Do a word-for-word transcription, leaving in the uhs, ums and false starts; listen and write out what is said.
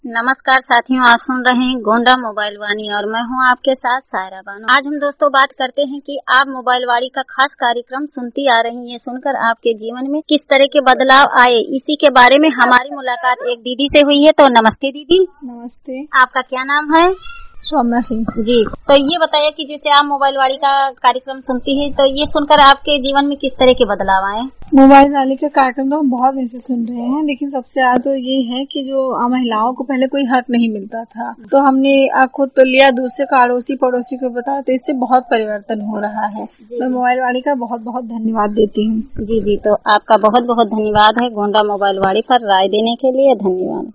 नमस्कार साथियों, आप सुन रहे हैं गोंडा मोबाइल वाणी और मैं हूं आपके साथ सायरा बानो। आज हम दोस्तों बात करते हैं कि आप मोबाइल वाणी का खास कार्यक्रम सुनती आ रही हैं, सुनकर आपके जीवन में किस तरह के बदलाव आए, इसी के बारे में हमारी मुलाकात एक दीदी से हुई है। तो नमस्ते दीदी। नमस्ते। आपका क्या नाम है? सौम्या सिंह जी। तो ये बताइए कि जैसे आप मोबाइल वाणी का कार्यक्रम सुनती है, तो ये सुनकर आपके जीवन में किस तरह के बदलाव आए? मोबाइल वाणी का कार्यक्रम तो हम बहुत दिन से सुन रहे हैं, लेकिन सबसे ज्यादा तो ये है कि जो महिलाओं को पहले कोई हक नहीं मिलता था, तो हमने खुद तो लिया, दूसरे का अड़ोसी पड़ोसी को बताया, तो इससे बहुत परिवर्तन हो रहा है। मैं मोबाइल वाणी का बहुत बहुत धन्यवाद देती हूँ। जी जी, तो आपका बहुत बहुत धन्यवाद है गोंडा मोबाइल वाणी पर राय देने के लिए। धन्यवाद।